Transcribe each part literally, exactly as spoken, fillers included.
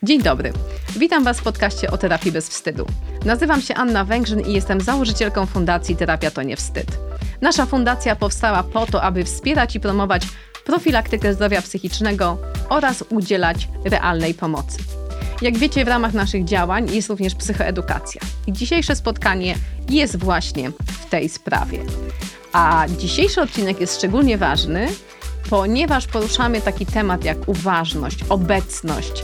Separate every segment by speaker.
Speaker 1: Dzień dobry. Witam Was w podcaście o terapii bez wstydu. Nazywam się Anna Węgrzyn i jestem założycielką Fundacji Terapia to nie wstyd. Nasza fundacja powstała po to, aby wspierać i promować profilaktykę zdrowia psychicznego oraz udzielać realnej pomocy. Jak wiecie, w ramach naszych działań jest również psychoedukacja. I dzisiejsze spotkanie jest właśnie w tej sprawie. A dzisiejszy odcinek jest szczególnie ważny, ponieważ poruszamy taki temat jak uważność, obecność.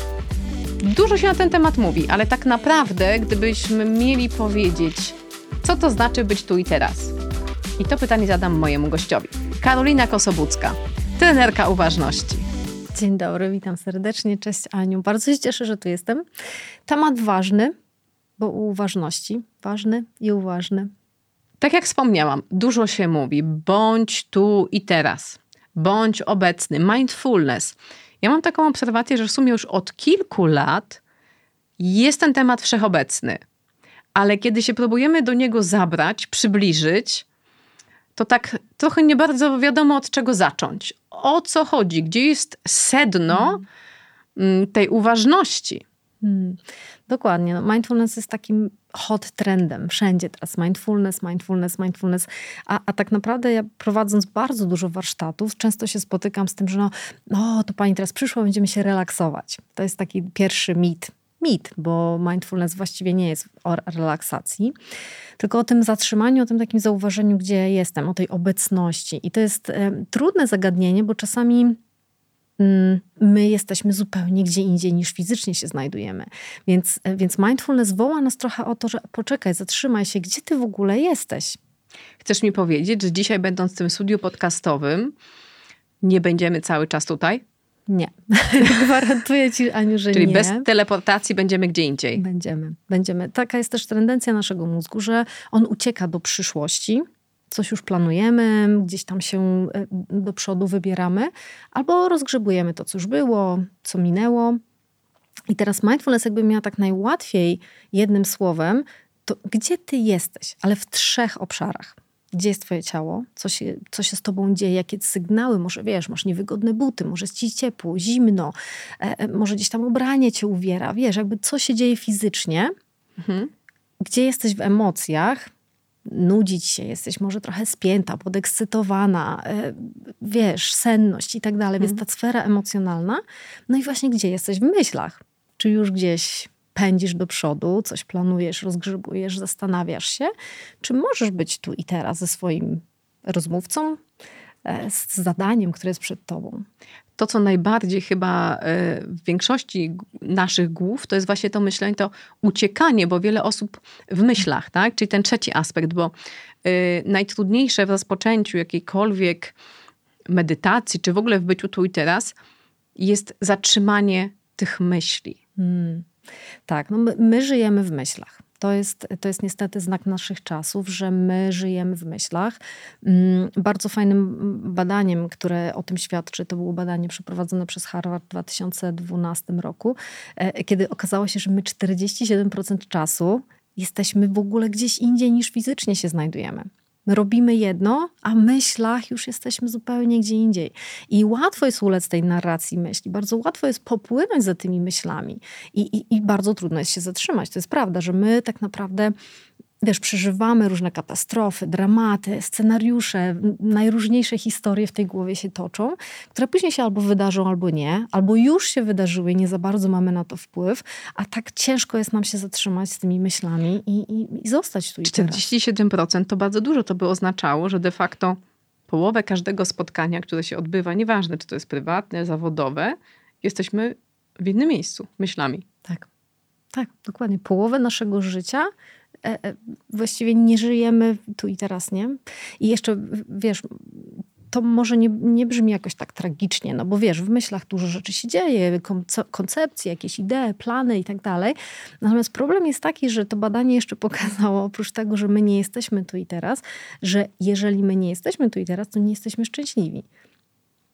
Speaker 1: Dużo się na ten temat mówi, ale tak naprawdę, gdybyśmy mieli powiedzieć, co to znaczy być tu i teraz? I to pytanie zadam mojemu gościowi. Karolina Kosobucka, trenerka uważności.
Speaker 2: Dzień dobry, witam serdecznie. Cześć Aniu. Bardzo się cieszę, że tu jestem. Temat ważny, bo u uważności ważny i uważny.
Speaker 1: Tak jak wspomniałam, dużo się mówi. Bądź tu i teraz. Bądź obecny. Mindfulness. Ja mam taką obserwację, że w sumie już od kilku lat jest ten temat wszechobecny. Ale kiedy się próbujemy do niego zabrać, przybliżyć, to tak trochę nie bardzo wiadomo, od czego zacząć. O co chodzi? Gdzie jest sedno hmm. tej uważności?
Speaker 2: Hmm. Dokładnie. No, mindfulness jest takim hot trendem. Wszędzie teraz mindfulness, mindfulness, mindfulness. A, a tak naprawdę ja prowadząc bardzo dużo warsztatów, często się spotykam z tym, że no, no to pani teraz przyszła, będziemy się relaksować. To jest taki pierwszy mit. Mit, bo mindfulness właściwie nie jest o relaksacji, tylko o tym zatrzymaniu, o tym takim zauważeniu, gdzie jestem, o tej obecności. I to jest e, trudne zagadnienie, bo czasami mm, my jesteśmy zupełnie gdzie indziej niż fizycznie się znajdujemy. Więc, e, więc mindfulness woła nas trochę o to, że poczekaj, zatrzymaj się, gdzie ty w ogóle jesteś?
Speaker 1: Chcesz mi powiedzieć, że dzisiaj będąc w tym studiu podcastowym, nie będziemy cały czas tutaj?
Speaker 2: Nie. Gwarantuję ci, Aniu, że
Speaker 1: Czyli
Speaker 2: nie.
Speaker 1: bez teleportacji będziemy gdzie indziej.
Speaker 2: Będziemy. Będziemy. Taka jest też tendencja naszego mózgu, że on ucieka do przyszłości. Coś już planujemy, gdzieś tam się do przodu wybieramy. Albo rozgrzebujemy to, co już było, co minęło. I teraz mindfulness jakby miała tak najłatwiej jednym słowem, to gdzie ty jesteś? Ale w trzech obszarach. Gdzie jest twoje ciało? Co się, co się z tobą dzieje? Jakie sygnały? Może wiesz, masz niewygodne buty, może jest ci ciepło, zimno, e, może gdzieś tam ubranie cię uwiera. Wiesz, jakby co się dzieje fizycznie. Mhm. Gdzie jesteś w emocjach? Nudzi ci się, jesteś może trochę spięta, podekscytowana, e, wiesz, senność i tak dalej. Mhm. Więc ta sfera emocjonalna. No i właśnie gdzie jesteś w myślach? Czy już gdzieś pędzisz do przodu, coś planujesz, rozgrzebujesz, zastanawiasz się, czy możesz być tu i teraz ze swoim rozmówcą, z zadaniem, które jest przed tobą.
Speaker 1: To, co najbardziej chyba w większości naszych głów, to jest właśnie to myślenie, to uciekanie, bo wiele osób w myślach, tak? Czyli ten trzeci aspekt, bo najtrudniejsze w rozpoczęciu jakiejkolwiek medytacji, czy w ogóle w byciu tu i teraz, jest zatrzymanie tych myśli. Hmm.
Speaker 2: Tak, no my, my żyjemy w myślach. To jest, to jest niestety znak naszych czasów, że my żyjemy w myślach. Bardzo fajnym badaniem, które o tym świadczy, to było badanie przeprowadzone przez Harvard w dwa tysiące dwunastym roku, kiedy okazało się, że my czterdzieści siedem procent czasu jesteśmy w ogóle gdzieś indziej niż fizycznie się znajdujemy. My robimy jedno, a w myślach już jesteśmy zupełnie gdzie indziej. I łatwo jest ulec tej narracji myśli. Bardzo łatwo jest popłynąć za tymi myślami. I, i, i bardzo trudno jest się zatrzymać. To jest prawda, że my tak naprawdę, wiesz, przeżywamy różne katastrofy, dramaty, scenariusze, najróżniejsze historie w tej głowie się toczą, które później się albo wydarzą, albo nie, albo już się wydarzyły i nie za bardzo mamy na to wpływ, a tak ciężko jest nam się zatrzymać z tymi myślami i, i, i zostać tu i teraz.
Speaker 1: czterdzieści siedem procent to bardzo dużo. To by oznaczało, że de facto połowę każdego spotkania, które się odbywa, nieważne czy to jest prywatne, zawodowe, jesteśmy w innym miejscu myślami.
Speaker 2: Tak, tak, dokładnie. Połowę naszego życia właściwie nie żyjemy tu i teraz, nie? I jeszcze, wiesz, to może nie, nie brzmi jakoś tak tragicznie, no bo wiesz, w myślach dużo rzeczy się dzieje, koncepcje, jakieś idee, plany i tak dalej. Natomiast problem jest taki, że to badanie jeszcze pokazało, oprócz tego, że my nie jesteśmy tu i teraz, że jeżeli my nie jesteśmy tu i teraz, to nie jesteśmy szczęśliwi.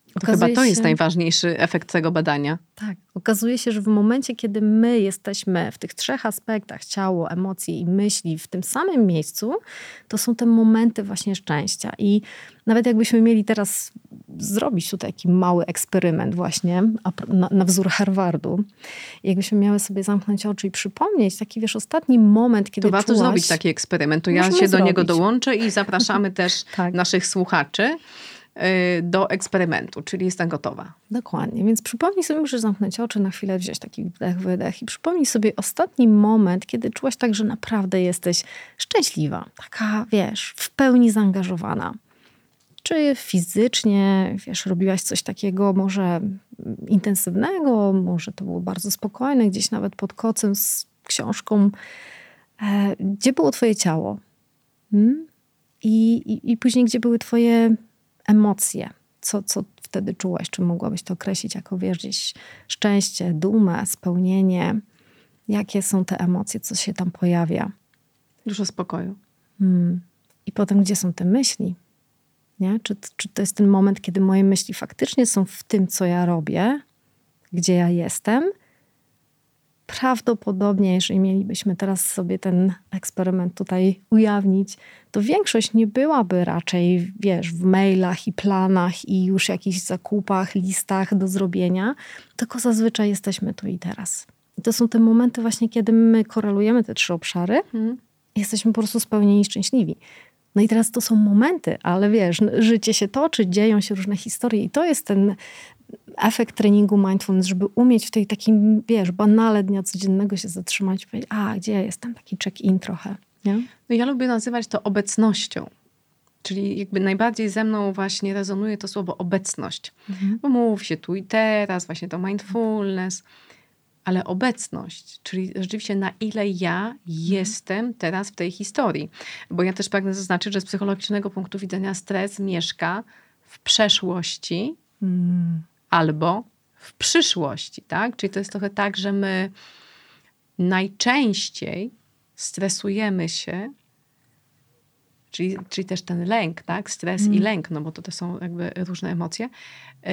Speaker 1: To chyba to
Speaker 2: się,
Speaker 1: jest najważniejszy efekt tego badania.
Speaker 2: Tak. Okazuje się, że w momencie, kiedy my jesteśmy w tych trzech aspektach, ciało, emocje i myśli, w tym samym miejscu, to są te momenty właśnie szczęścia. I nawet jakbyśmy mieli teraz zrobić tutaj taki mały eksperyment właśnie na, na wzór Harvardu, jakbyśmy miały sobie zamknąć oczy i przypomnieć taki, wiesz, ostatni moment, kiedy
Speaker 1: To warto
Speaker 2: czułaś...
Speaker 1: zrobić taki eksperyment. To ja się
Speaker 2: zrobić.
Speaker 1: do niego dołączę i zapraszamy też
Speaker 2: tak.
Speaker 1: naszych słuchaczy do eksperymentu, czyli jestem gotowa.
Speaker 2: Dokładnie, więc przypomnij sobie, musisz zamknąć oczy, na chwilę wziąć taki wdech, wydech i przypomnij sobie ostatni moment, kiedy czułaś tak, że naprawdę jesteś szczęśliwa, taka, wiesz, w pełni zaangażowana. Czy fizycznie, wiesz, robiłaś coś takiego może intensywnego, może to było bardzo spokojne, gdzieś nawet pod kocem z książką. E, gdzie było twoje ciało? Hmm? I, i, I później gdzie były twoje emocje? Co, co wtedy czułaś? Czy mogłabyś to określić jako, wiesz, gdzieś szczęście, dumę, spełnienie? Jakie są te emocje? Co się tam pojawia?
Speaker 1: Dużo spokoju.
Speaker 2: Hmm. I potem gdzie są te myśli? Nie? Czy, czy to jest ten moment, kiedy moje myśli faktycznie są w tym, co ja robię, gdzie ja jestem? Prawdopodobnie, jeżeli mielibyśmy teraz sobie ten eksperyment tutaj ujawnić, to większość nie byłaby raczej, wiesz, w mailach i planach i już jakichś zakupach, listach do zrobienia, tylko zazwyczaj jesteśmy tu i teraz. I to są te momenty właśnie, kiedy my korelujemy te trzy obszary, hmm. jesteśmy po prostu spełnieni szczęśliwi. No i teraz to są momenty, ale wiesz, życie się toczy, dzieją się różne historie i to jest ten efekt treningu mindfulness, żeby umieć w tej takim, wiesz, banale dnia codziennego się zatrzymać i powiedzieć, a gdzie ja jestem? Taki check-in trochę. Nie?
Speaker 1: No ja lubię nazywać to obecnością. Czyli jakby najbardziej ze mną właśnie rezonuje to słowo obecność. Mhm. Bo mówi się tu i teraz, właśnie to mindfulness, ale obecność, czyli rzeczywiście na ile ja jestem teraz w tej historii. Bo ja też pragnę zaznaczyć, że z psychologicznego punktu widzenia stres mieszka w przeszłości mm. albo w przyszłości, tak? Czyli to jest trochę tak, że my najczęściej stresujemy się, czyli, czyli też ten lęk, tak? Stres mm. i lęk, no bo to, to są jakby różne emocje, yy,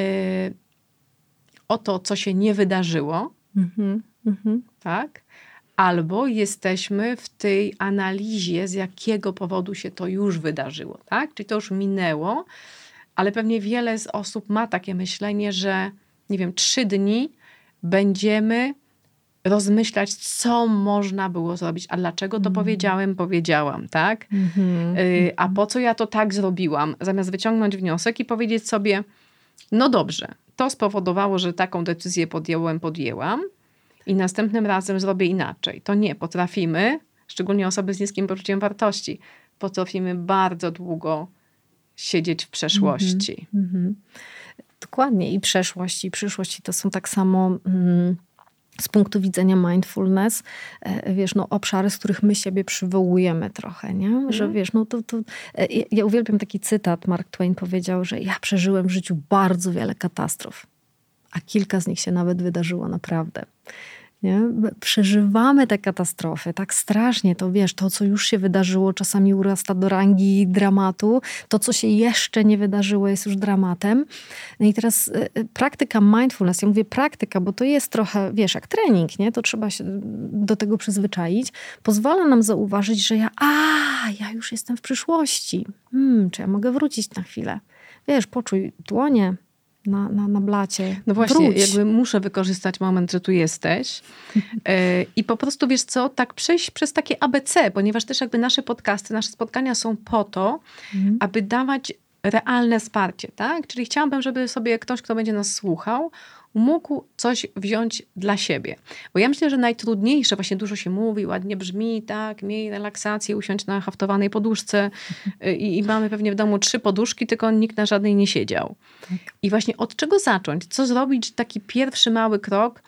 Speaker 1: o to, co się nie wydarzyło, Mm-hmm, mm-hmm. tak? Albo jesteśmy w tej analizie, z jakiego powodu się to już wydarzyło, tak? Czyli to już minęło, ale pewnie wiele z osób ma takie myślenie, że nie wiem, trzy dni będziemy rozmyślać, co można było zrobić, a dlaczego to mm. powiedziałem, powiedziałam, tak? Mm-hmm, y, a po co ja to tak zrobiłam? Zamiast wyciągnąć wniosek i powiedzieć sobie, no dobrze, to spowodowało, że taką decyzję podjąłem, podjęłam i następnym razem zrobię inaczej. To nie, potrafimy, szczególnie osoby z niskim poczuciem wartości, potrafimy bardzo długo siedzieć w przeszłości.
Speaker 2: Mm-hmm. Dokładnie. I przeszłość, i przyszłość to są tak samo... Mm, z punktu widzenia mindfulness, wiesz, no obszary, z których my siebie przywołujemy trochę, nie? Mm. Że wiesz, no to, to... Ja, ja uwielbiam taki cytat, Mark Twain powiedział, że ja przeżyłem w życiu bardzo wiele katastrof, a kilka z nich się nawet wydarzyło naprawdę. Nie? Przeżywamy te katastrofy tak strasznie, to wiesz, to co już się wydarzyło czasami urasta do rangi dramatu, to co się jeszcze nie wydarzyło jest już dramatem. No i teraz y, praktyka mindfulness, ja mówię praktyka, bo to jest trochę, wiesz, jak trening, nie? To trzeba się do tego przyzwyczaić, pozwala nam zauważyć, że ja, a, ja już jestem w przyszłości, hmm, czy ja mogę wrócić na chwilę? Wiesz, poczuj dłonie, Na, na, na blacie.
Speaker 1: No właśnie,
Speaker 2: Wróć.
Speaker 1: jakby muszę wykorzystać moment, że tu jesteś yy, i po prostu, wiesz co, tak przejść przez takie A B C, ponieważ też jakby nasze podcasty, nasze spotkania są po to, mhm. aby dawać realne wsparcie, tak? Czyli chciałabym, żeby sobie ktoś, kto będzie nas słuchał, mógł coś wziąć dla siebie. Bo ja myślę, że najtrudniejsze, właśnie dużo się mówi, ładnie brzmi, tak, miej relaksację, usiądź na haftowanej poduszce i, i mamy pewnie w domu trzy poduszki, tylko nikt na żadnej nie siedział. Tak. I właśnie od czego zacząć? Co zrobić? Taki pierwszy mały krok,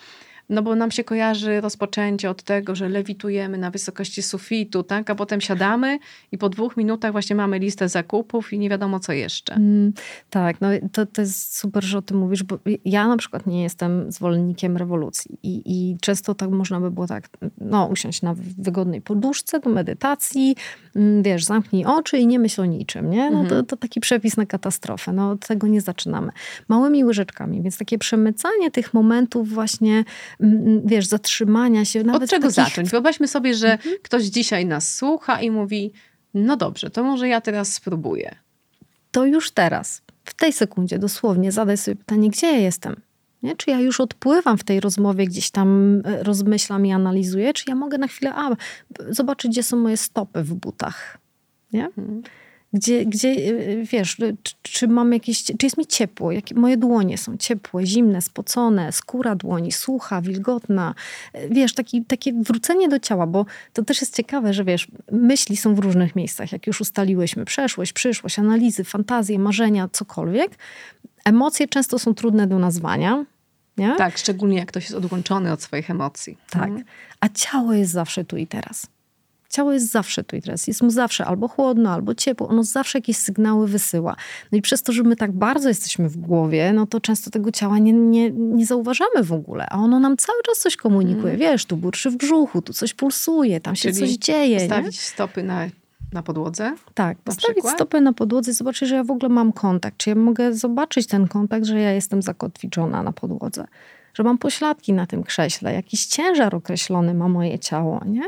Speaker 1: No bo nam się kojarzy rozpoczęcie od tego, że lewitujemy na wysokości sufitu, tak? A potem siadamy i po dwóch minutach właśnie mamy listę zakupów i nie wiadomo co jeszcze.
Speaker 2: Mm, tak, no to, to jest super, że o tym mówisz, bo ja na przykład nie jestem zwolennikiem rewolucji i, i często tak można by było tak, no usiąść na wygodnej poduszce do medytacji, wiesz, zamknij oczy i nie myśl o niczym, nie? No to, to taki przepis na katastrofę, no od tego nie zaczynamy. Małymi łyżeczkami, więc takie przemycanie tych momentów właśnie, wiesz, zatrzymania się. Nawet
Speaker 1: od czego
Speaker 2: takich...
Speaker 1: zacząć? Wyobraźmy sobie, że
Speaker 2: mhm.
Speaker 1: ktoś dzisiaj nas słucha i mówi, no dobrze, to może ja teraz spróbuję.
Speaker 2: To już teraz, w tej sekundzie dosłownie zadaj sobie pytanie, gdzie ja jestem? Nie? Czy ja już odpływam w tej rozmowie, gdzieś tam rozmyślam i analizuję, czy ja mogę na chwilę a, zobaczyć, gdzie są moje stopy w butach? Nie? Hmm. Gdzie, gdzie, wiesz, czy, czy mam jakieś, czy jest mi ciepło, jakie moje dłonie są ciepłe, zimne, spocone, skóra dłoni, sucha, wilgotna. Wiesz, taki, takie wrócenie do ciała, bo to też jest ciekawe, że wiesz, myśli są w różnych miejscach, jak już ustaliłyśmy, przeszłość, przyszłość, analizy, fantazje, marzenia, cokolwiek. Emocje często są trudne do nazwania. Nie?
Speaker 1: Tak, szczególnie jak ktoś jest odłączony od swoich emocji.
Speaker 2: Tak, hmm. a ciało jest zawsze tu i teraz. Ciało jest zawsze tu i teraz. Jest mu zawsze albo chłodno, albo ciepło. Ono zawsze jakieś sygnały wysyła. No i przez to, że my tak bardzo jesteśmy w głowie, no to często tego ciała nie, nie, nie zauważamy w ogóle. A ono nam cały czas coś komunikuje. Mm. Wiesz, tu burczy w brzuchu, tu coś pulsuje, tam się Czyli coś dzieje.
Speaker 1: Postawić
Speaker 2: nie?
Speaker 1: stopy na, na podłodze?
Speaker 2: Tak, postawić przykład? stopy na podłodze i zobaczyć, że ja w ogóle mam kontakt. Czy ja mogę zobaczyć ten kontakt, że ja jestem zakotwiczona na podłodze. Że mam pośladki na tym krześle. Jakiś ciężar określony ma moje ciało, nie?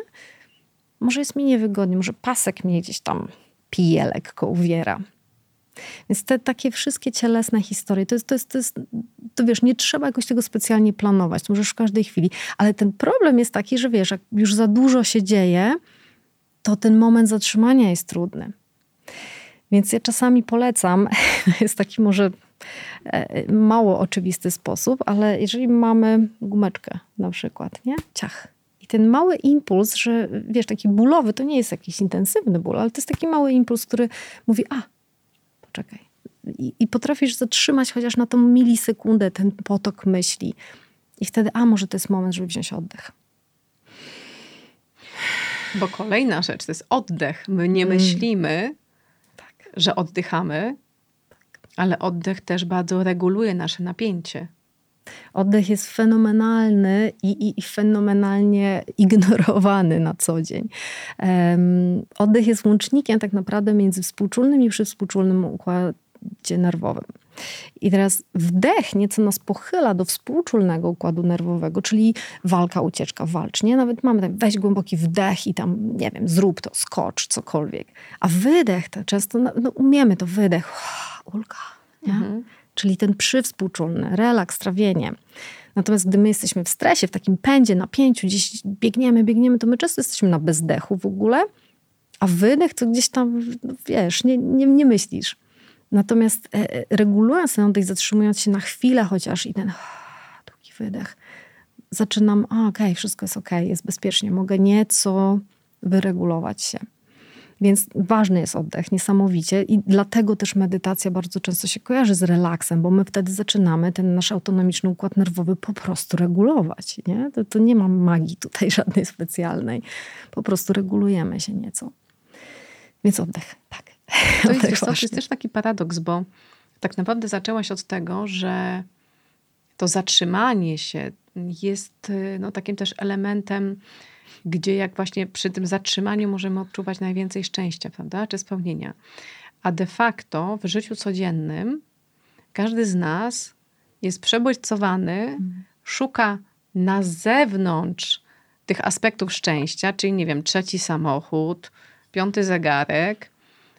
Speaker 2: Może jest mi niewygodnie, może pasek mnie gdzieś tam pije, lekko uwiera. Więc te takie wszystkie cielesne historie, to jest, to jest, to jest, to wiesz, nie trzeba jakoś tego specjalnie planować, to możesz w każdej chwili. Ale ten problem jest taki, że wiesz, jak już za dużo się dzieje, to ten moment zatrzymania jest trudny. Więc ja czasami polecam, jest taki może mało oczywisty sposób, ale jeżeli mamy gumeczkę na przykład, nie? Ciach. Ten mały impuls, że wiesz, taki bólowy, to nie jest jakiś intensywny ból, ale to jest taki mały impuls, który mówi, a, poczekaj. I, i potrafisz zatrzymać chociaż na tą milisekundę ten potok myśli. I wtedy, a może to jest moment, żeby wziąć oddech.
Speaker 1: Bo kolejna rzecz to jest oddech. My nie mm. myślimy, tak. że oddychamy, tak. ale oddech też bardzo reguluje nasze napięcie.
Speaker 2: Oddech jest fenomenalny i, i, i fenomenalnie ignorowany na co dzień. Um, oddech jest łącznikiem tak naprawdę między współczulnym i przywspółczulnym układzie nerwowym. I teraz wdech nieco nas pochyla do współczulnego układu nerwowego, czyli walka, ucieczka, walcz. Nie? Nawet mamy tak, weź głęboki wdech i tam, nie wiem, zrób to, skocz, cokolwiek. A wydech to często, no, no umiemy to, wydech, uff, ulga, nie? Mhm. Czyli ten przywspółczulny, relaks, trawienie. Natomiast gdy my jesteśmy w stresie, w takim pędzie, napięciu, gdzieś biegniemy, biegniemy, to my często jesteśmy na bezdechu w ogóle, a wydech to gdzieś tam, wiesz, nie, nie, nie myślisz. Natomiast e, regulując ten oddech, zatrzymując się na chwilę chociaż i ten oh, długi wydech, zaczynam, a okej, okay, wszystko jest okej, okay, jest bezpiecznie, mogę nieco wyregulować się. Więc ważny jest oddech, niesamowicie. I dlatego też medytacja bardzo często się kojarzy z relaksem, bo my wtedy zaczynamy ten nasz autonomiczny układ nerwowy po prostu regulować. Nie? To, to nie ma magii tutaj żadnej specjalnej. Po prostu regulujemy się nieco. Więc oddech, tak.
Speaker 1: To jest, wiesz, to jest też taki paradoks, bo tak naprawdę zaczęłaś od tego, że to zatrzymanie się jest no, takim też elementem, gdzie jak właśnie przy tym zatrzymaniu możemy odczuwać najwięcej szczęścia, prawda? Czy spełnienia. A de facto w życiu codziennym każdy z nas jest przebodźcowany, mm. szuka na zewnątrz tych aspektów szczęścia, czyli nie wiem, trzeci samochód, piąty zegarek,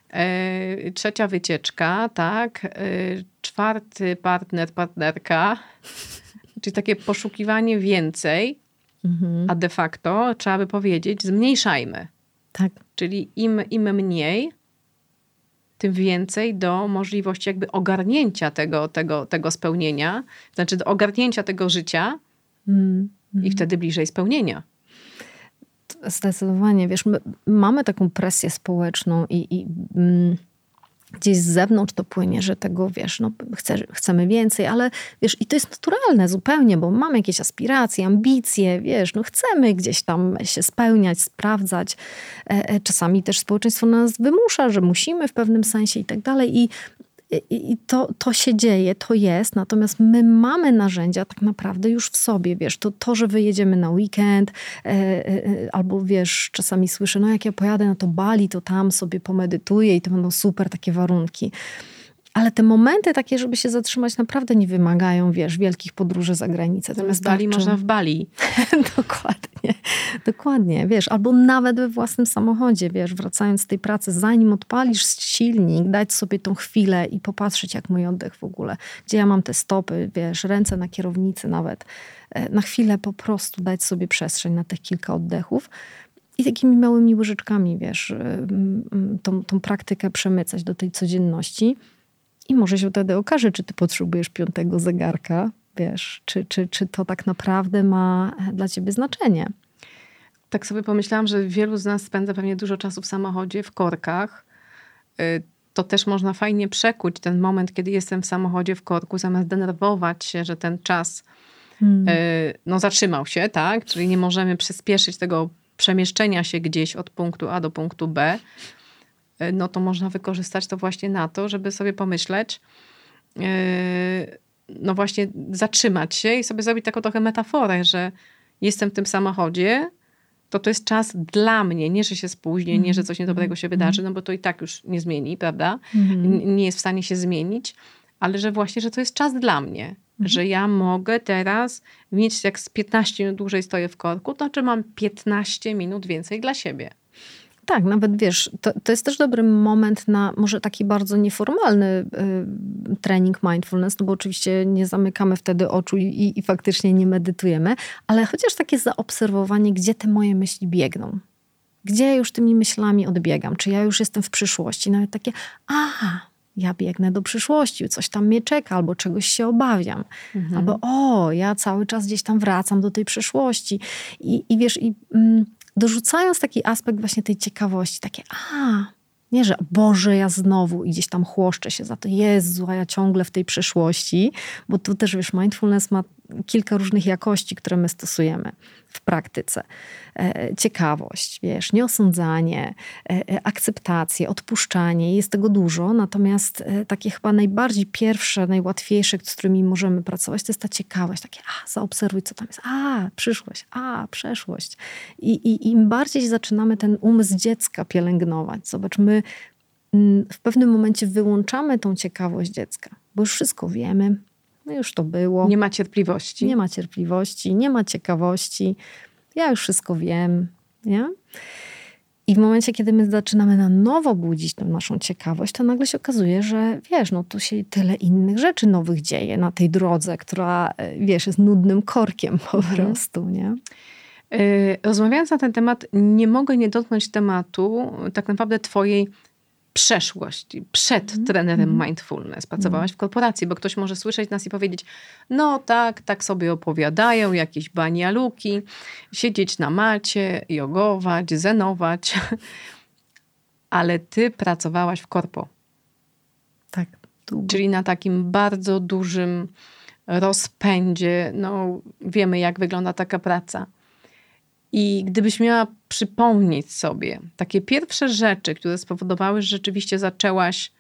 Speaker 1: yy, trzecia wycieczka, tak? Yy, czwarty partner, partnerka, czyli takie poszukiwanie więcej. Mhm. A de facto trzeba by powiedzieć, zmniejszajmy.
Speaker 2: Tak.
Speaker 1: Czyli im, im mniej, tym więcej do możliwości jakby ogarnięcia tego, tego, tego spełnienia, znaczy do ogarnięcia tego życia mm. i wtedy bliżej spełnienia.
Speaker 2: Zdecydowanie. Wiesz, my mamy taką presję społeczną i, i mm, gdzieś z zewnątrz to płynie, że tego, wiesz, no chce, chcemy więcej, ale wiesz, i to jest naturalne zupełnie, bo mamy jakieś aspiracje, ambicje, wiesz, no chcemy gdzieś tam się spełniać, sprawdzać. Czasami też społeczeństwo nas wymusza, że musimy w pewnym sensie i tak dalej. I I to, to się dzieje, to jest, natomiast my mamy narzędzia tak naprawdę już w sobie, wiesz, to, to że wyjedziemy na weekend, e, e, albo wiesz, czasami słyszę, no jak ja pojadę na to Bali, to tam sobie pomedytuję i to będą super takie warunki. Ale te momenty takie, żeby się zatrzymać, naprawdę nie wymagają, wiesz, wielkich podróży za granicę.
Speaker 1: Zamiast Bali można w Bali.
Speaker 2: Dokładnie, dokładnie, wiesz, albo nawet we własnym samochodzie, wiesz, wracając z tej pracy, zanim odpalisz silnik, dać sobie tą chwilę i popatrzeć, jak mój oddech w ogóle, gdzie ja mam te stopy, wiesz, ręce na kierownicy nawet. Na chwilę po prostu dać sobie przestrzeń na tych kilka oddechów. I takimi małymi łyżeczkami, wiesz, tą, tą praktykę przemycać do tej codzienności. I może się wtedy okaże, czy ty potrzebujesz piątego zegarka, wiesz, czy, czy, czy to tak naprawdę ma dla ciebie znaczenie.
Speaker 1: Tak sobie pomyślałam, że wielu z nas spędza pewnie dużo czasu w samochodzie, w korkach. To też można fajnie przekuć ten moment, kiedy jestem w samochodzie, w korku, zamiast denerwować się, że ten czas hmm. no, zatrzymał się, tak? Czyli nie możemy przyspieszyć tego przemieszczenia się gdzieś od punktu A do punktu B. No to można wykorzystać to właśnie na to, żeby sobie pomyśleć, yy, no właśnie zatrzymać się i sobie zrobić taką trochę metaforę, że jestem w tym samochodzie, to to jest czas dla mnie, nie, że się spóźnię, mm. nie, że coś niedobrego się wydarzy, no bo to i tak już nie zmieni, prawda? Mm. Nie jest w stanie się zmienić, ale że właśnie, że to jest czas dla mnie, mm. że ja mogę teraz mieć, jak z piętnaście minut dłużej stoję w korku, to znaczy mam piętnaście minut więcej dla siebie.
Speaker 2: Tak, nawet wiesz, to, to jest też dobry moment na może taki bardzo nieformalny y, trening mindfulness, no bo oczywiście nie zamykamy wtedy oczu i, i, i faktycznie nie medytujemy, ale chociaż takie zaobserwowanie, gdzie te moje myśli biegną. Gdzie ja już tymi myślami odbiegam? Czy ja już jestem w przyszłości? Nawet takie, aha, ja biegnę do przyszłości, coś tam mnie czeka, albo czegoś się obawiam. Mhm. Albo o, ja cały czas gdzieś tam wracam do tej przyszłości. I, i wiesz, i... Mm, dorzucając taki aspekt właśnie tej ciekawości, takie a, nie, że Boże, ja znowu i gdzieś tam chłoszczę się za to, Jezu, a ja ciągle w tej przyszłości, bo tu też, wiesz, mindfulness ma kilka różnych jakości, które my stosujemy w praktyce. E, ciekawość, wiesz, nieosądzanie, e, akceptację, odpuszczanie, jest tego dużo, natomiast e, takie chyba najbardziej pierwsze, najłatwiejsze, z którymi możemy pracować, to jest ta ciekawość, takie a, zaobserwuj, co tam jest, a, przyszłość, a, przeszłość. I, i im bardziej zaczynamy ten umysł dziecka pielęgnować, zobacz, my m, w pewnym momencie wyłączamy tą ciekawość dziecka, bo już wszystko wiemy, no już to było.
Speaker 1: Nie ma cierpliwości.
Speaker 2: Nie ma cierpliwości, nie ma ciekawości. Ja już wszystko wiem, nie? I w momencie, kiedy my zaczynamy na nowo budzić tą naszą ciekawość, to nagle się okazuje, że wiesz, no tu się tyle innych rzeczy nowych dzieje na tej drodze, która, wiesz, jest nudnym korkiem po mhm. prostu, nie?
Speaker 1: Rozmawiając na ten temat, nie mogę nie dotknąć tematu tak naprawdę twojej przeszłość, przed mm. trenerem mm. mindfulness. Pracowałaś mm. w korporacji, bo ktoś może słyszeć nas i powiedzieć, no tak, tak sobie opowiadają jakieś banialuki, siedzieć na macie, jogować, zenować. Ale ty pracowałaś w korpo.
Speaker 2: Tak. Długo.
Speaker 1: Czyli na takim bardzo dużym rozpędzie. No, wiemy, jak wygląda taka praca. I gdybyś miała przypomnieć sobie takie pierwsze rzeczy, które spowodowały, że rzeczywiście zaczęłaś,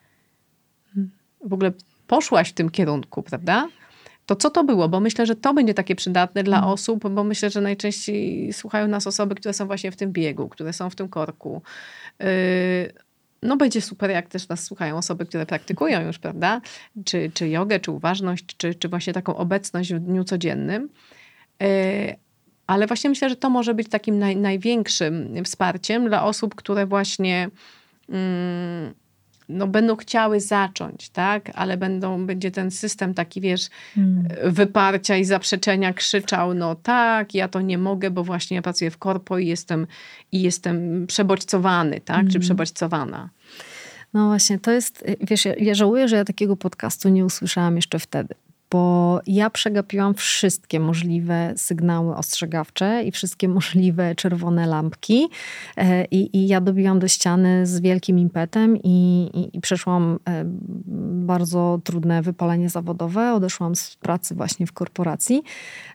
Speaker 1: w ogóle poszłaś w tym kierunku, prawda? To co to było? Bo myślę, że to będzie takie przydatne dla mm. osób, bo myślę, że najczęściej słuchają nas osoby, które są właśnie w tym biegu, które są w tym korku. Yy, no będzie super, jak też nas słuchają osoby, które praktykują już, prawda? Czy, czy jogę, czy uważność, czy, czy właśnie taką obecność w dniu codziennym. Yy, Ale właśnie myślę, że to może być takim naj, największym wsparciem dla osób, które właśnie mm, no, będą chciały zacząć, tak? Ale będą, będzie ten system taki, wiesz, mm. wyparcia i zaprzeczenia krzyczał, no tak, ja to nie mogę, bo właśnie ja pracuję w korpo i jestem, i jestem przebodźcowany, tak? Mm. Czy przebodźcowana.
Speaker 2: No właśnie, to jest, wiesz, ja, ja żałuję, że ja takiego podcastu nie usłyszałam jeszcze wtedy. bo ja przegapiłam wszystkie możliwe sygnały ostrzegawcze i wszystkie możliwe czerwone lampki i, i ja dobiłam do ściany z wielkim impetem i, i, i przeszłam bardzo trudne wypalenie zawodowe. Odeszłam z pracy właśnie w korporacji.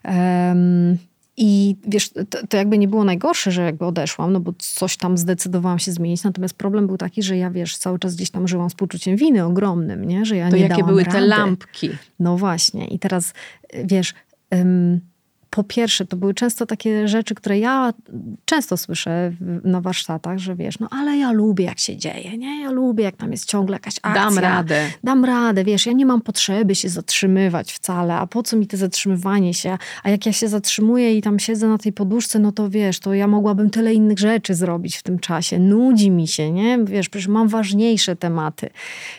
Speaker 2: Um, I wiesz, to, to jakby nie było najgorsze, że jakby odeszłam, no bo coś tam zdecydowałam się zmienić. Natomiast problem był taki, że ja wiesz, cały czas gdzieś tam żyłam z poczuciem winy ogromnym, nie? Że ja
Speaker 1: to
Speaker 2: nie
Speaker 1: jakie
Speaker 2: dałam
Speaker 1: były
Speaker 2: rady.
Speaker 1: te lampki?
Speaker 2: No właśnie. I teraz wiesz... Um, Po pierwsze, to były często takie rzeczy, które ja często słyszę na warsztatach, że wiesz, no ale ja lubię jak się dzieje, nie? Ja lubię jak tam jest ciągle jakaś akcja.
Speaker 1: Dam radę.
Speaker 2: Dam radę, wiesz, ja nie mam potrzeby się zatrzymywać wcale, a po co mi to zatrzymywanie się? A jak ja się zatrzymuję i tam siedzę na tej poduszce, no to wiesz, to ja mogłabym tyle innych rzeczy zrobić w tym czasie. Nudzi mi się, nie? Wiesz, przecież mam ważniejsze tematy.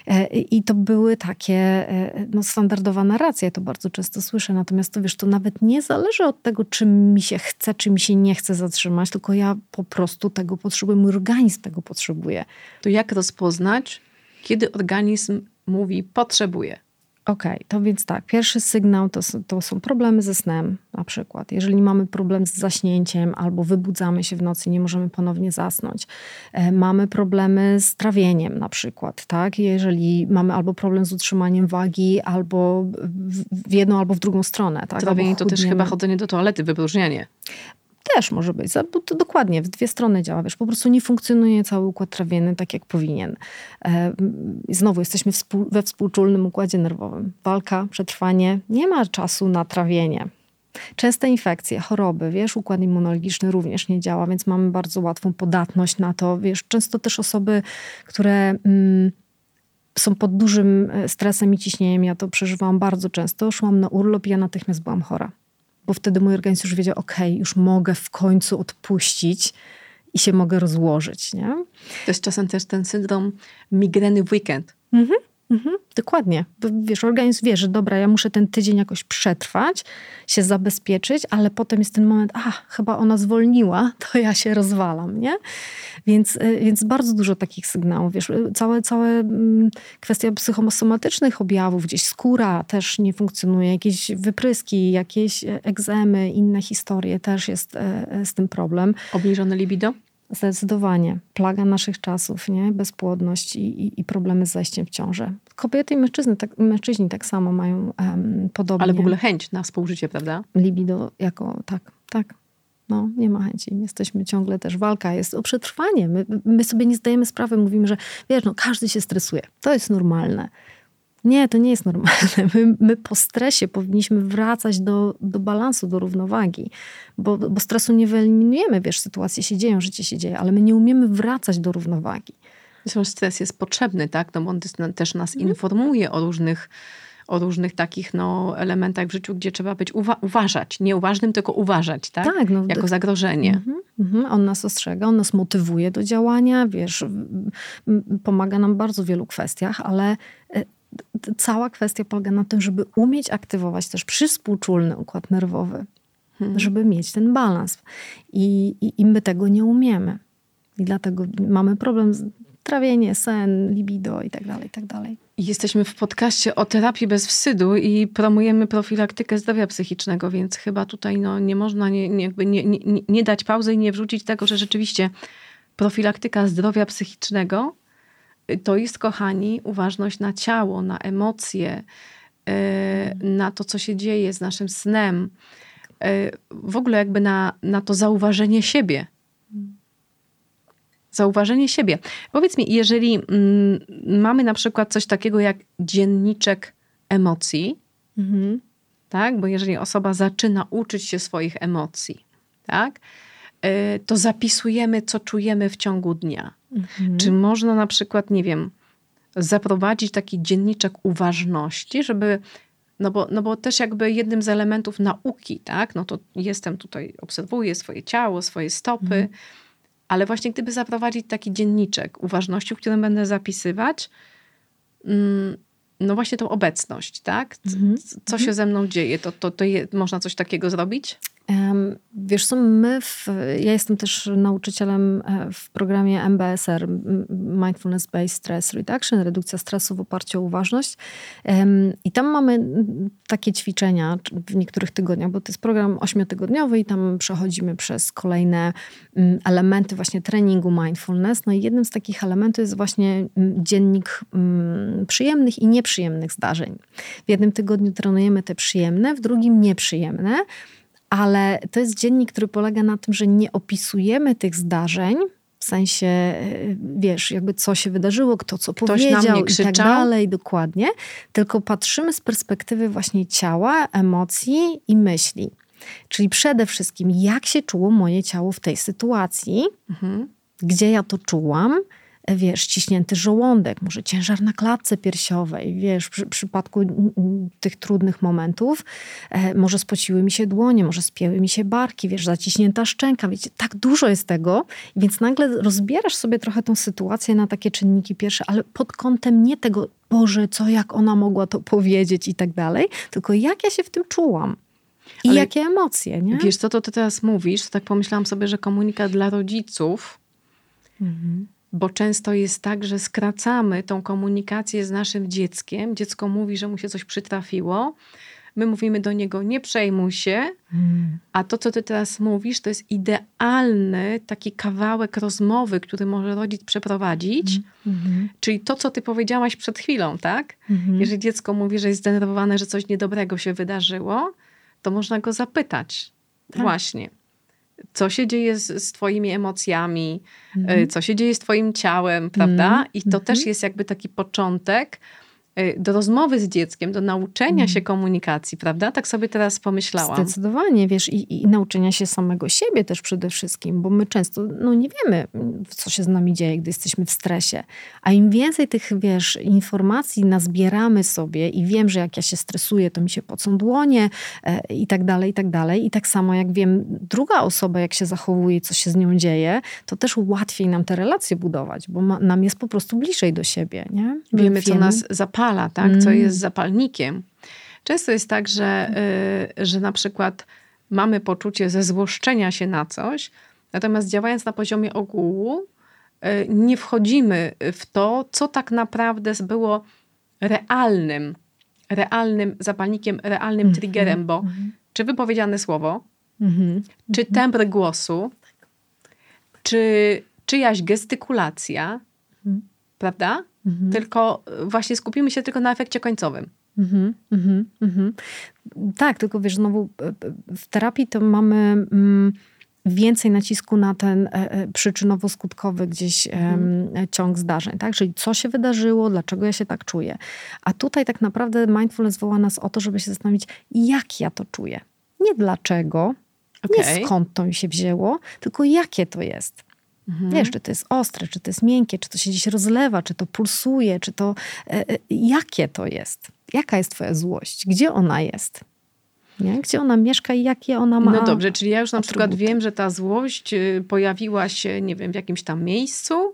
Speaker 2: I to były takie no, standardowa narracja, ja to bardzo często słyszę, natomiast to wiesz, to nawet nie zależy od tego, czy mi się chce, czy mi się nie chce zatrzymać, tylko ja po prostu tego potrzebuję, mój organizm tego potrzebuje.
Speaker 1: To jak rozpoznać, kiedy organizm mówi potrzebuje?
Speaker 2: Okej, okay, to więc tak, pierwszy sygnał to, to są problemy ze snem na przykład. Jeżeli mamy problem z zaśnięciem albo wybudzamy się w nocy i nie możemy ponownie zasnąć. E, mamy problemy z trawieniem na przykład, tak? Jeżeli mamy albo problem z utrzymaniem wagi albo w, w jedną albo w drugą stronę. Tak?
Speaker 1: Trawienie to też chyba chodzenie do toalety, wypróżnianie.
Speaker 2: Też może być, bo to dokładnie w dwie strony działa. Wiesz, po prostu nie funkcjonuje cały układ trawienny tak, jak powinien. E, znowu jesteśmy współ, we współczulnym układzie nerwowym. Walka, przetrwanie, nie ma czasu na trawienie. Częste infekcje, choroby, wiesz, układ immunologiczny również nie działa, więc mamy bardzo łatwą podatność na to. Wiesz, często też osoby, które... Mm, są pod dużym stresem i ciśnieniem, ja to przeżywałam bardzo często. Szłam na urlop i ja natychmiast byłam chora. Bo wtedy mój organizm już wiedział, okej, okay, już mogę w końcu odpuścić i się mogę rozłożyć, nie?
Speaker 1: To jest czasem też ten syndrom migreny w weekend.
Speaker 2: Mhm, mhm, dokładnie. Wiesz, organizm wie, że dobra, ja muszę ten tydzień jakoś przetrwać, się zabezpieczyć, ale potem jest ten moment, a, chyba ona zwolniła, to ja się rozwalam, nie? Więc, więc bardzo dużo takich sygnałów, wiesz, całe, całe kwestia psychosomatycznych objawów, gdzieś skóra też nie funkcjonuje, jakieś wypryski, jakieś egzemy, inne historie, też jest z tym problem.
Speaker 1: Obniżone libido?
Speaker 2: Zdecydowanie. Plaga naszych czasów, nie? Bezpłodność i, i, i problemy z zajściem w ciążę. Kobiety i mężczyzny tak, mężczyźni tak samo mają um, podobnie.
Speaker 1: Ale w ogóle chęć na współżycie, prawda?
Speaker 2: Libido jako, tak, tak. No, nie ma chęci. Jesteśmy ciągle też, walka jest o przetrwanie. My, my sobie nie zdajemy sprawy, mówimy, że wiesz, no każdy się stresuje. To jest normalne. Nie, to nie jest normalne. My, my po stresie powinniśmy wracać do, do balansu, do równowagi. Bo, bo stresu nie wyeliminujemy. Wiesz, sytuacje się dzieją, życie się dzieje, ale my nie umiemy wracać do równowagi.
Speaker 1: Zresztą stres jest potrzebny, tak? No bo on też nas informuje o różnych, o różnych takich no, elementach w życiu, gdzie trzeba być uwa- uważać. Nie uważnym, tylko uważać, tak?
Speaker 2: Tak, no,
Speaker 1: jako zagrożenie.
Speaker 2: Mhm, mhm. On nas ostrzega, on nas motywuje do działania, wiesz, pomaga nam w bardzo wielu kwestiach, ale cała kwestia polega na tym, żeby umieć aktywować też przyspółczulny układ nerwowy, hmm. żeby mieć ten balans. I, i, I my tego nie umiemy. I dlatego mamy problem z trawienie, sen, libido i tak dalej, i tak dalej.
Speaker 1: Jesteśmy w podcaście o terapii bez wstydu i promujemy profilaktykę zdrowia psychicznego, więc chyba tutaj no, nie można nie, nie, nie, nie, nie dać pauzy i nie wrzucić tego, że rzeczywiście profilaktyka zdrowia psychicznego to jest, kochani, uważność na ciało, na emocje, yy, na to, co się dzieje z naszym snem. Yy, w ogóle jakby na, na to zauważenie siebie. Zauważenie siebie. Powiedz mi, jeżeli mm, mamy na przykład coś takiego jak dzienniczek emocji, mhm. tak? Bo jeżeli osoba zaczyna uczyć się swoich emocji, tak? Yy, to zapisujemy, co czujemy w ciągu dnia. Mhm. Czy można na przykład, nie wiem, zaprowadzić taki dzienniczek uważności, żeby, no bo, no bo też jakby jednym z elementów nauki, tak, no to jestem tutaj, obserwuję swoje ciało, swoje stopy, mhm. ale właśnie gdyby zaprowadzić taki dzienniczek uważności, w którym będę zapisywać, no właśnie tą obecność, tak, co mhm. się ze mną dzieje, to, to, to je, można coś takiego zrobić?
Speaker 2: Wiesz co, my, w, ja jestem też nauczycielem w programie M B S R, Mindfulness Based Stress Reduction, redukcja stresu w oparciu o uważność. I tam mamy takie ćwiczenia w niektórych tygodniach, bo to jest program ośmiotygodniowy i tam przechodzimy przez kolejne elementy właśnie treningu mindfulness. No i jednym z takich elementów jest właśnie dziennik przyjemnych i nieprzyjemnych zdarzeń. W jednym tygodniu trenujemy te przyjemne, w drugim nieprzyjemne. Ale to jest dziennik, który polega na tym, że nie opisujemy tych zdarzeń, w sensie, wiesz, jakby co się wydarzyło, kto co
Speaker 1: Ktoś
Speaker 2: powiedział
Speaker 1: na mnie
Speaker 2: i
Speaker 1: krzyczał.
Speaker 2: tak dalej, dokładnie. Tylko patrzymy z perspektywy właśnie ciała, emocji i myśli. Czyli przede wszystkim, jak się czuło moje ciało w tej sytuacji, mhm. gdzie ja to czułam, wiesz, ściśnięty żołądek, może ciężar na klatce piersiowej, wiesz, przy, w przypadku tych trudnych momentów, e, może spociły mi się dłonie, może spięły mi się barki, wiesz, zaciśnięta szczęka, wiecie, tak dużo jest tego, więc nagle rozbierasz sobie trochę tą sytuację na takie czynniki pierwsze, ale pod kątem nie tego, Boże, co, jak ona mogła to powiedzieć i tak dalej, tylko jak ja się w tym czułam. I ale jakie emocje, nie?
Speaker 1: Wiesz, co to ty teraz mówisz, to tak pomyślałam sobie, że komunikat dla rodziców, mhm. bo często jest tak, że skracamy tą komunikację z naszym dzieckiem. Dziecko mówi, że mu się coś przytrafiło. My mówimy do niego, nie przejmuj się. Hmm. A to, co ty teraz mówisz, to jest idealny taki kawałek rozmowy, który może rodzic przeprowadzić. Hmm. Czyli to, co ty powiedziałaś przed chwilą, tak? Hmm. Jeżeli dziecko mówi, że jest zdenerwowane, że coś niedobrego się wydarzyło, to można go zapytać. Tak. Właśnie. Co się dzieje z, z twoimi emocjami, mm. co się dzieje z twoim ciałem, prawda? Mm. I to mm-hmm. też jest jakby taki początek do rozmowy z dzieckiem, do nauczenia mm. się komunikacji, prawda? Tak sobie teraz pomyślałam.
Speaker 2: Zdecydowanie, wiesz, i, i nauczenia się samego siebie też przede wszystkim, bo my często no, nie wiemy, co się z nami dzieje, gdy jesteśmy w stresie. A im więcej tych, wiesz, informacji nazbieramy sobie i wiem, że jak ja się stresuję, to mi się pocą dłonie e, i tak dalej, i tak dalej. I tak samo jak wiem druga osoba, jak się zachowuje, co się z nią dzieje, to też łatwiej nam te relacje budować, bo ma, nam jest po prostu bliżej do siebie, nie?
Speaker 1: Wiemy, co nas zapala. Tak, mm. co jest zapalnikiem. Często jest tak, że, y, że na przykład mamy poczucie zezłoszczenia się na coś, natomiast działając na poziomie ogółu, y, nie wchodzimy w to, co tak naprawdę było realnym, realnym zapalnikiem, realnym mm. triggerem, bo mm. czy wypowiedziane słowo, mm. czy tembr głosu, czy czyjaś gestykulacja, mm. prawda? Mhm. Tylko właśnie skupimy się tylko na efekcie końcowym.
Speaker 2: Mhm, mhm, mhm. Tak, tylko wiesz, znowu w terapii to mamy mm, więcej nacisku na ten e, przyczynowo-skutkowy gdzieś mhm. e, ciąg zdarzeń, tak? Czyli co się wydarzyło, dlaczego ja się tak czuję. A tutaj tak naprawdę mindfulness woła nas o to, żeby się zastanowić, jak ja to czuję. Nie dlaczego, okay. nie skąd to mi się wzięło, tylko jakie to jest. Mhm. Wiesz, czy to jest ostre, czy to jest miękkie, czy to się gdzieś rozlewa, czy to pulsuje, czy to... E, jakie to jest? Jaka jest twoja złość? Gdzie ona jest? Nie? Gdzie ona mieszka i jakie ona ma
Speaker 1: No dobrze, czyli ja już na
Speaker 2: atrybuty.
Speaker 1: przykład wiem, że ta złość pojawiła się, nie wiem, w jakimś tam miejscu,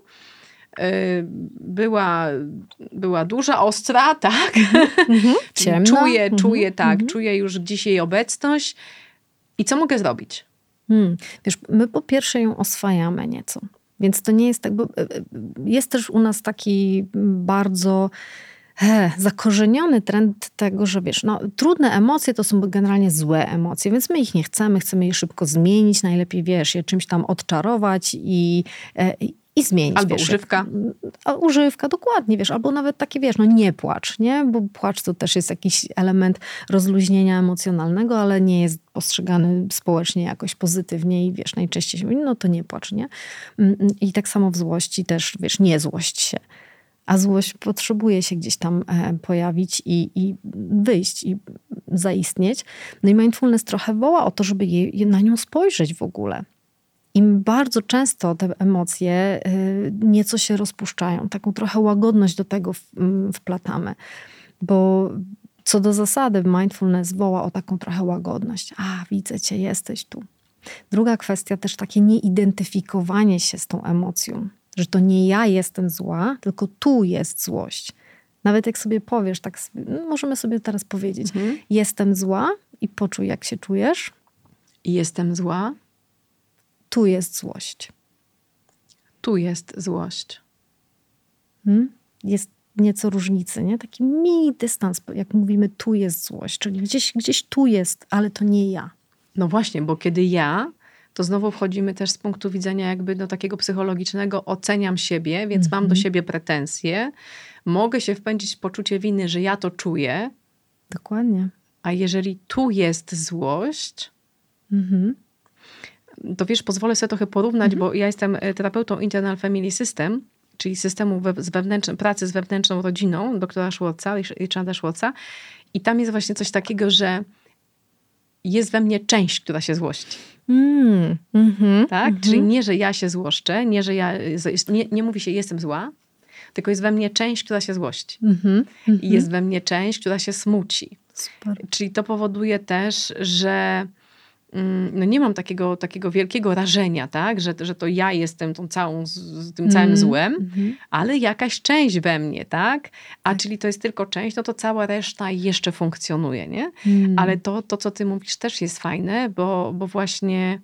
Speaker 1: była, była duża, ostra, tak?
Speaker 2: Mhm. Ciemna.
Speaker 1: Czuję,
Speaker 2: mhm.
Speaker 1: czuję, tak,
Speaker 2: mhm.
Speaker 1: czuję już gdzieś jej obecność. I co mogę zrobić?
Speaker 2: Hmm. Wiesz, my po pierwsze ją oswajamy nieco. Więc to nie jest tak, bo jest też u nas taki bardzo he, zakorzeniony trend tego, że wiesz, no, trudne emocje to są generalnie złe emocje, więc my ich nie chcemy, chcemy je szybko zmienić, najlepiej wiesz, je czymś tam odczarować i, i I zmienić.
Speaker 1: Albo
Speaker 2: wiesz,
Speaker 1: używka.
Speaker 2: Jak, używka, dokładnie, wiesz. Albo nawet takie, wiesz, no nie płacz, nie? Bo płacz to też jest jakiś element rozluźnienia emocjonalnego, ale nie jest postrzegany społecznie jakoś pozytywnie i wiesz, najczęściej się mówi, no to nie płacz, nie? I tak samo w złości też, wiesz, nie złość się. A złość potrzebuje się gdzieś tam pojawić i, i wyjść i zaistnieć. No i mindfulness trochę woła o to, żeby je, na nią spojrzeć w ogóle. I bardzo często te emocje nieco się rozpuszczają. Taką trochę łagodność do tego wplatamy. Bo co do zasady mindfulness woła o taką trochę łagodność. A, widzę cię, jesteś tu. Druga kwestia też takie nieidentyfikowanie się z tą emocją. Że to nie ja jestem zła, tylko tu jest złość. Nawet jak sobie powiesz, tak sobie, no możemy sobie teraz powiedzieć, mhm. jestem zła i poczuj, jak się czujesz.
Speaker 1: I jestem zła.
Speaker 2: Tu jest złość.
Speaker 1: Tu jest złość.
Speaker 2: Hmm? Jest nieco różnicy, nie? Taki mini dystans, jak mówimy, tu jest złość. Czyli gdzieś, gdzieś tu jest, ale to nie ja.
Speaker 1: No właśnie, bo kiedy ja, to znowu wchodzimy też z punktu widzenia jakby do takiego psychologicznego, oceniam siebie, więc
Speaker 2: Mhm.
Speaker 1: mam do siebie pretensje. Mogę się wpędzić w poczucie winy, że ja to czuję.
Speaker 2: Dokładnie.
Speaker 1: A jeżeli tu jest złość,
Speaker 2: Mhm.
Speaker 1: to wiesz, pozwolę sobie trochę porównać,
Speaker 2: Mhm.
Speaker 1: bo ja jestem terapeutą Internal Family System, czyli systemu we, z wewnętrzną, pracy z wewnętrzną rodziną, doktora Schwartza, Richarda Schwartza. I tam jest właśnie coś takiego, że jest we mnie część, która się złości.
Speaker 2: Mm. Mhm.
Speaker 1: Tak?
Speaker 2: Mhm.
Speaker 1: Czyli nie, że ja się złoszczę, nie, że ja, nie, nie mówi się jestem zła, tylko jest we mnie część, która się złości.
Speaker 2: Mhm. Mhm.
Speaker 1: I jest we mnie część, która się smuci.
Speaker 2: Super.
Speaker 1: Czyli to powoduje też, że no nie mam takiego, takiego wielkiego rażenia, tak? że, że to ja jestem tą całą, z tym całym
Speaker 2: Mm.
Speaker 1: złem,
Speaker 2: Mhm.
Speaker 1: ale jakaś część we mnie, tak? A tak. Czyli to jest tylko część, no to cała reszta jeszcze funkcjonuje, nie?
Speaker 2: Mm.
Speaker 1: Ale to, to, co ty mówisz, też jest fajne, bo, bo właśnie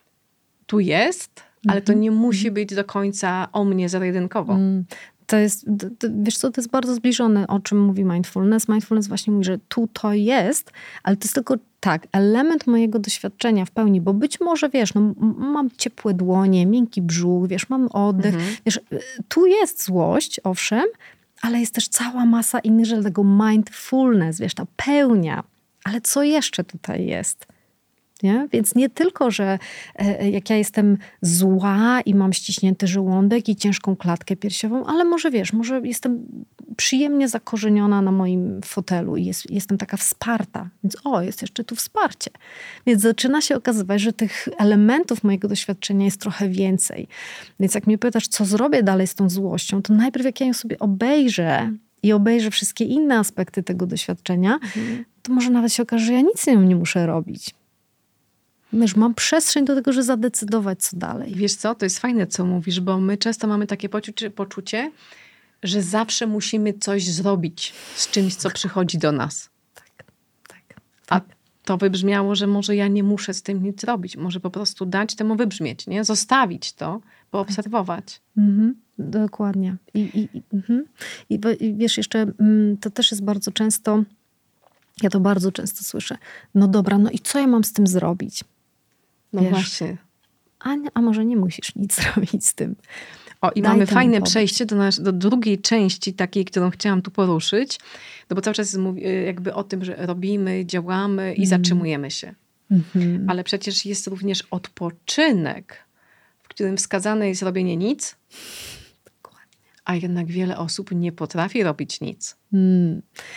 Speaker 1: tu jest, ale to nie musi być do końca o mnie zero-jedynkowo.
Speaker 2: Mm. To jest, to, wiesz co, to jest bardzo zbliżone, o czym mówi mindfulness. Mindfulness właśnie mówi, że tu to jest, ale to jest tylko tak, element mojego doświadczenia w pełni, bo być może, wiesz, no, mam ciepłe dłonie, miękki brzuch, wiesz, mam oddech, mhm. wiesz, tu jest złość, owszem, ale jest też cała masa innych rzeczy, tego mindfulness, wiesz, ta pełnia, ale co jeszcze tutaj jest? Nie? Więc nie tylko, że e, jak ja jestem zła i mam ściśnięty żołądek i ciężką klatkę piersiową, ale może wiesz, może jestem przyjemnie zakorzeniona na moim fotelu i jest, jestem taka wsparta. Więc o, jest jeszcze tu wsparcie. Więc zaczyna się okazywać, że tych elementów mojego doświadczenia jest trochę więcej. Więc jak mnie pytasz, co zrobię dalej z tą złością, to najpierw jak ja ją sobie obejrzę i obejrzę wszystkie inne aspekty tego doświadczenia, mhm. to może nawet się okaże, że ja nic z nią nie muszę robić. Wiesz, mam przestrzeń do tego, żeby zadecydować, co dalej.
Speaker 1: Wiesz co, to jest fajne, co mówisz, bo my często mamy takie poczucie, poczucie że zawsze musimy coś zrobić z czymś, co przychodzi do nas.
Speaker 2: Tak, tak.
Speaker 1: A to wybrzmiało, że może ja nie muszę z tym nic robić. Może po prostu dać temu wybrzmieć, nie? Zostawić to, poobserwować.
Speaker 2: Mhm, dokładnie. I, i, i, mhm. I, I wiesz, jeszcze to też jest bardzo często, ja to bardzo często słyszę, no dobra, no i co ja mam z tym zrobić?
Speaker 1: No
Speaker 2: wiesz,
Speaker 1: właśnie.
Speaker 2: A, a może nie musisz nic zrobić z tym.
Speaker 1: O, i
Speaker 2: Daj
Speaker 1: mamy fajne
Speaker 2: pobyt.
Speaker 1: przejście do, nasz, do drugiej części takiej, którą chciałam tu poruszyć. No bo cały czas jest jakby o tym, że robimy, działamy i mm. zatrzymujemy się.
Speaker 2: Mm-hmm.
Speaker 1: Ale przecież jest również odpoczynek, w którym wskazane jest robienie nic.
Speaker 2: Dokładnie.
Speaker 1: A jednak wiele osób nie potrafi robić nic.
Speaker 2: Mm.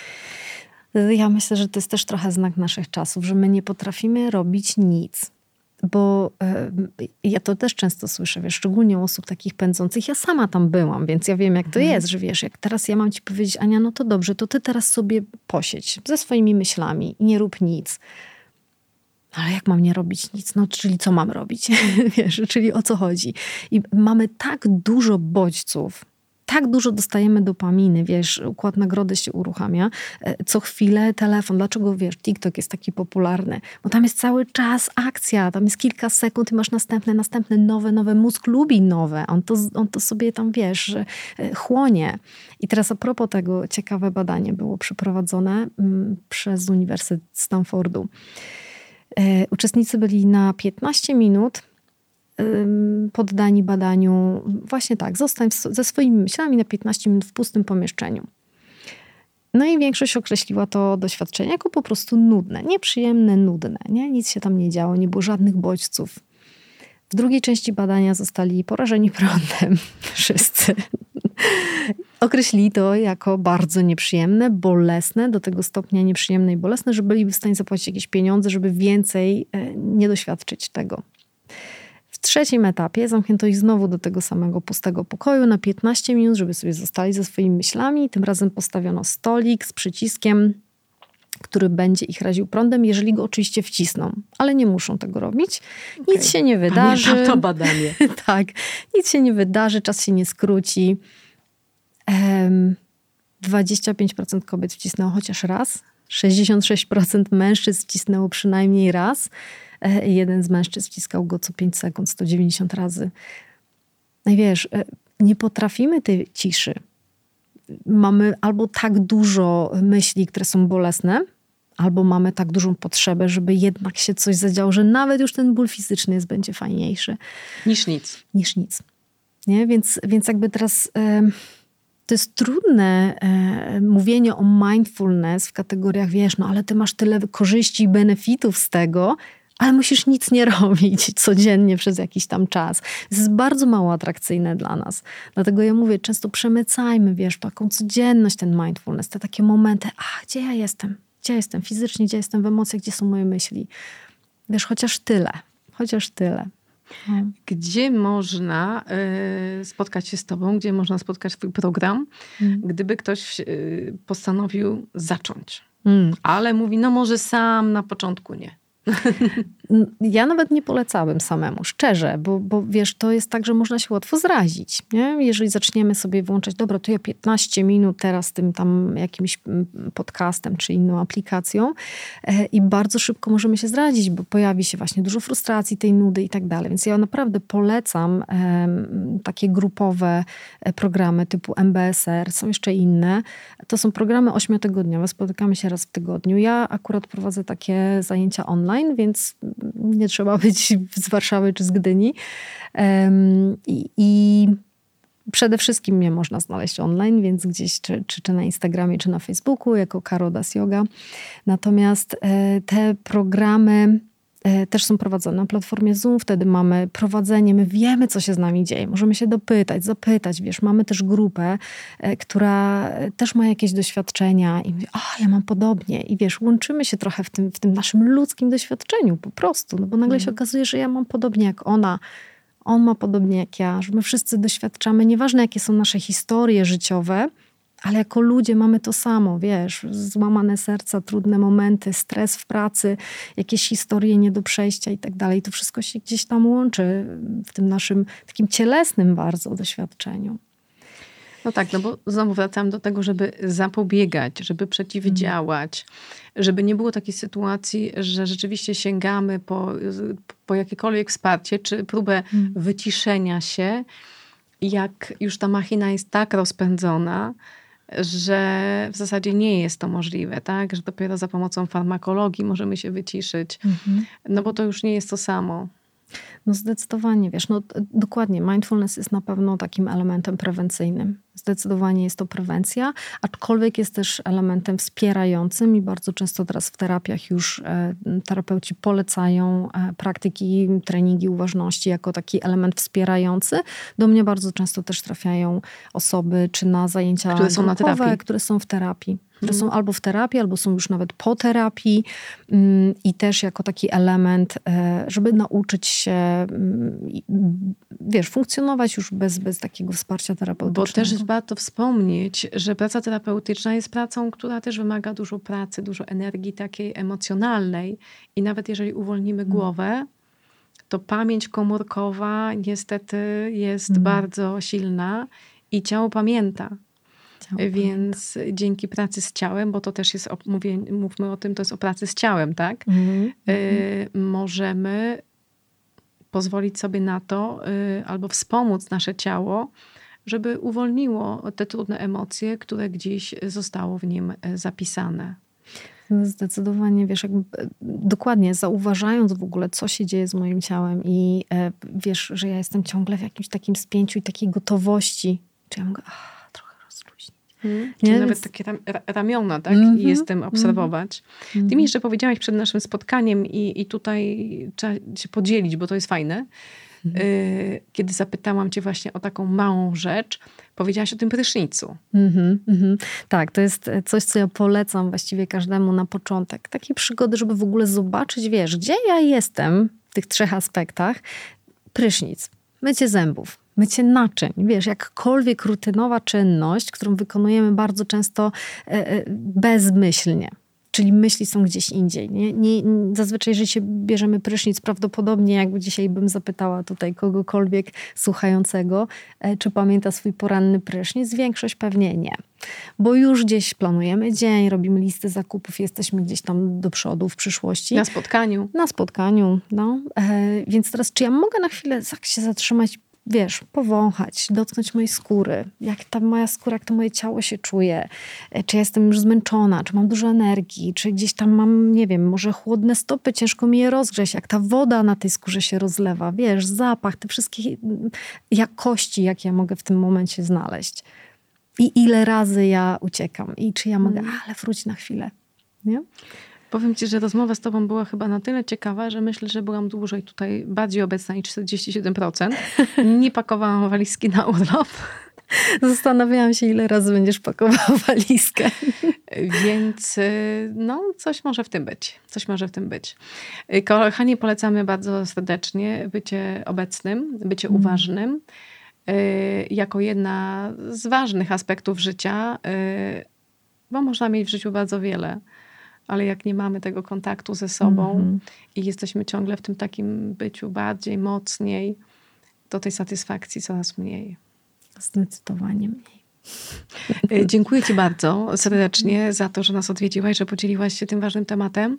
Speaker 2: Ja myślę, że to jest też trochę znak naszych czasów, że my nie potrafimy robić nic. Bo y, ja to też często słyszę, wiesz, szczególnie u osób takich pędzących. Ja sama tam byłam, więc ja wiem, jak to mhm. jest, że wiesz, jak teraz ja mam ci powiedzieć, Ania, no to dobrze, to ty teraz sobie posiedź ze swoimi myślami i nie rób nic. Ale jak mam nie robić nic? No, czyli co mam robić? Wiesz, czyli o co chodzi? I mamy tak dużo bodźców, tak dużo dostajemy dopaminy, wiesz, układ nagrody się uruchamia. Co chwilę telefon. Dlaczego, wiesz, TikTok jest taki popularny? Bo tam jest cały czas akcja, tam jest kilka sekund i masz następne, następne, nowe, nowe. Mózg lubi nowe. On to, on to sobie tam, wiesz, chłonie. I teraz a propos tego, ciekawe badanie było przeprowadzone przez Uniwersytet Stanfordu. Uczestnicy byli na piętnaście minut poddani badaniu, właśnie tak, zostań ze swoimi myślami na piętnaście minut w pustym pomieszczeniu. No i większość określiła to doświadczenie jako po prostu nudne, nieprzyjemne, nudne. Nie? Nic się tam nie działo, nie było żadnych bodźców. W drugiej części badania zostali porażeni prądem wszyscy. Określili to jako bardzo nieprzyjemne, bolesne, do tego stopnia nieprzyjemne i bolesne, że byli w stanie zapłacić jakieś pieniądze, żeby więcej nie doświadczyć tego. W trzecim etapie zamknięto ich znowu do tego samego pustego pokoju na piętnaście minut, żeby sobie zostali ze swoimi myślami. Tym razem postawiono stolik z przyciskiem, który będzie ich raził prądem, jeżeli go oczywiście wcisną. Ale nie muszą tego robić. Nic okay. się nie wydarzy.
Speaker 1: Pamiętam to badanie.
Speaker 2: Tak. Nic się nie wydarzy, czas się nie skróci. Um, dwadzieścia pięć procent kobiet wcisnęło chociaż raz. sześćdziesiąt sześć procent mężczyzn wcisnęło przynajmniej raz. jeden z mężczyzn wciskał go co pięć sekund, sto dziewięćdziesiąt razy. No i wiesz, nie potrafimy tej ciszy. Mamy albo tak dużo myśli, które są bolesne, albo mamy tak dużą potrzebę, żeby jednak się coś zadziało, że nawet już ten ból fizyczny jest, będzie fajniejszy.
Speaker 1: Niż nic.
Speaker 2: Niż nic. Nie? Więc, więc jakby teraz e, to jest trudne e, mówienie o mindfulness w kategoriach, wiesz, no ale ty masz tyle korzyści i benefitów z tego, ale musisz nic nie robić codziennie przez jakiś tam czas. To jest bardzo mało atrakcyjne dla nas. Dlatego ja mówię, często przemycajmy, wiesz, taką codzienność, ten mindfulness, te takie momenty, a gdzie ja jestem? Gdzie ja jestem fizycznie, gdzie jestem w emocjach, gdzie są moje myśli? Wiesz, chociaż tyle. Chociaż tyle. No.
Speaker 1: Gdzie można y, spotkać się z tobą? Gdzie można spotkać twój program? Mm. Gdyby ktoś y, postanowił zacząć. Mm. Ale mówi, no może sam na początku nie.
Speaker 2: Ja nawet nie polecałabym samemu, szczerze, bo, bo wiesz, to jest tak, że można się łatwo zrazić. Nie? Jeżeli zaczniemy sobie włączać, dobra, to ja piętnaście minut teraz tym tam jakimś podcastem czy inną aplikacją e, i bardzo szybko możemy się zrazić, bo pojawi się właśnie dużo frustracji, tej nudy i tak dalej. Więc ja naprawdę polecam e, takie grupowe programy typu M B S R, są jeszcze inne. To są programy ośmiotygodniowe, spotykamy się raz w tygodniu. Ja akurat prowadzę takie zajęcia online, więc nie trzeba być z Warszawy czy z Gdyni. Um, i, I przede wszystkim mnie można znaleźć online, więc gdzieś czy, czy, czy na Instagramie, czy na Facebooku jako Karo Das Yoga. Natomiast e, te programy e, też są prowadzone na platformie Zoom. Wtedy mamy prowadzenie, my wiemy, co się z nami dzieje. Możemy się dopytać, zapytać, wiesz. Mamy też grupę, e, która też ma jakieś doświadczenia i mówi, a ja mam podobnie. I wiesz, łączymy się trochę w tym, w tym naszym ludzkim doświadczeniu po prostu. No bo nagle mm. się okazuje, że ja mam podobnie jak ona. On ma podobnie jak ja, że my wszyscy doświadczamy, nieważne jakie są nasze historie życiowe, ale jako ludzie mamy to samo, wiesz, złamane serca, trudne momenty, stres w pracy, jakieś historie nie do przejścia i tak dalej. To wszystko się gdzieś tam łączy w tym naszym takim cielesnym bardzo doświadczeniu.
Speaker 1: No tak, no bo znowu wracam do tego, żeby zapobiegać, żeby przeciwdziałać, mm. żeby nie było takiej sytuacji, że rzeczywiście sięgamy po, po jakiekolwiek wsparcie, czy próbę mm. wyciszenia się, jak już ta machina jest tak rozpędzona, że w zasadzie nie jest to możliwe, tak? Że dopiero za pomocą farmakologii możemy się wyciszyć, mm-hmm. no bo to już nie jest to samo.
Speaker 2: No zdecydowanie, wiesz, no dokładnie, mindfulness jest na pewno takim elementem prewencyjnym. Zdecydowanie jest to prewencja, aczkolwiek jest też elementem wspierającym i bardzo często teraz w terapiach już e, terapeuci polecają e, praktyki, treningi uważności jako taki element wspierający. Do mnie bardzo często też trafiają osoby, czy na zajęcia
Speaker 1: które są
Speaker 2: grupowe,
Speaker 1: na terapii.
Speaker 2: które są w terapii. Które są albo w terapii, albo są już nawet po terapii um, i też jako taki element, e, żeby nauczyć się, um, wiesz, funkcjonować już bez, bez takiego wsparcia terapeutycznego.
Speaker 1: Bo też warto wspomnieć, że praca terapeutyczna jest pracą, która też wymaga dużo pracy, dużo energii takiej emocjonalnej i nawet jeżeli uwolnimy hmm. głowę, to pamięć komórkowa niestety jest hmm. bardzo silna i ciało pamięta. Więc dzięki pracy z ciałem, bo to też jest, mówię, mówmy o tym, to jest o pracy z ciałem, tak? Mm-hmm. Y, możemy pozwolić sobie na to, y, albo wspomóc nasze ciało, żeby uwolniło te trudne emocje, które gdzieś zostało w nim zapisane.
Speaker 2: Zdecydowanie, wiesz, jakby dokładnie zauważając w ogóle, co się dzieje z moim ciałem i e, wiesz, że ja jestem ciągle w jakimś takim spięciu i takiej gotowości, czy ja mogę... Ach,
Speaker 1: Hmm. Czyli nie, nawet więc... takie ram, ramiona, tak? Mm-hmm, I jestem obserwować. Mm-hmm. Ty mi jeszcze powiedziałaś przed naszym spotkaniem i, i tutaj trzeba się podzielić, bo to jest fajne. Mm-hmm. Y, kiedy zapytałam cię właśnie o taką małą rzecz, powiedziałaś o tym prysznicu.
Speaker 2: Mm-hmm, mm-hmm. Tak, to jest coś, co ja polecam właściwie każdemu na początek. Takie przygody, żeby w ogóle zobaczyć, wiesz, gdzie ja jestem w tych trzech aspektach. Prysznic, mycie zębów, mycie naczyń, wiesz, jakkolwiek rutynowa czynność, którą wykonujemy bardzo często e, bezmyślnie. czyli myśli są gdzieś indziej. Nie? Nie, zazwyczaj, jeżeli się bierzemy prysznic, prawdopodobnie jakby dzisiaj bym zapytała tutaj kogokolwiek słuchającego, czy pamięta swój poranny prysznic, większość pewnie nie. Bo już gdzieś planujemy dzień, robimy listy zakupów, jesteśmy gdzieś tam do przodu w przyszłości.
Speaker 1: Na spotkaniu.
Speaker 2: Na spotkaniu, no. E, więc teraz, czy ja mogę na chwilę tak się zatrzymać, wiesz, powąchać, dotknąć mojej skóry, jak ta moja skóra, jak to moje ciało się czuje, czy ja jestem już zmęczona, czy mam dużo energii, czy gdzieś tam mam, nie wiem, może chłodne stopy, ciężko mi je rozgrzeć, jak ta woda na tej skórze się rozlewa, wiesz, zapach, te wszystkie jakości, jakie ja mogę w tym momencie znaleźć. I ile razy ja uciekam i czy ja mogę, mm. ale wróć na chwilę, nie?
Speaker 1: Powiem ci, że rozmowa z tobą była chyba na tyle ciekawa, że myślę, że byłam dłużej tutaj bardziej obecna niż czterdzieści siedem procent. Nie pakowałam walizki na urlop.
Speaker 2: Zastanawiałam się, ile razy będziesz pakowała walizkę.
Speaker 1: Więc no, coś może w tym być. Coś może w tym być. Kochani, polecamy bardzo serdecznie bycie obecnym, bycie mm. uważnym. Jako jedna z ważnych aspektów życia, bo można mieć w życiu bardzo wiele. Ale jak nie mamy tego kontaktu ze sobą mm-hmm. i jesteśmy ciągle w tym takim byciu bardziej, mocniej, to tej satysfakcji coraz mniej.
Speaker 2: Zdecydowanie mniej.
Speaker 1: Dziękuję ci bardzo serdecznie za to, że nas odwiedziłaś, że podzieliłaś się tym ważnym tematem.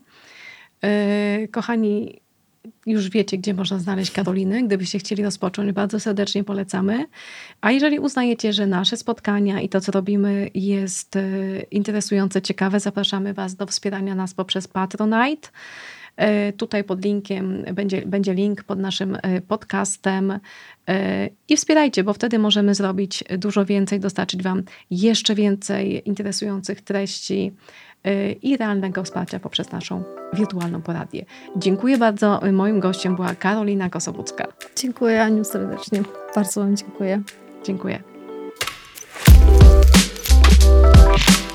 Speaker 1: Kochani, już wiecie, gdzie można znaleźć Karolinę. Gdybyście chcieli rozpocząć, bardzo serdecznie polecamy. A jeżeli uznajecie, że nasze spotkania i to, co robimy, jest interesujące, ciekawe, zapraszamy was do wspierania nas poprzez Patronite. Tutaj pod linkiem będzie, będzie link pod naszym podcastem i wspierajcie, bo wtedy możemy zrobić dużo więcej, dostarczyć wam jeszcze więcej interesujących treści i realnego wsparcia poprzez naszą wirtualną poradię. Dziękuję bardzo. Moim gościem była Karolina Kosobucka.
Speaker 2: Dziękuję, Aniu, serdecznie. Bardzo wam dziękuję.
Speaker 1: Dziękuję.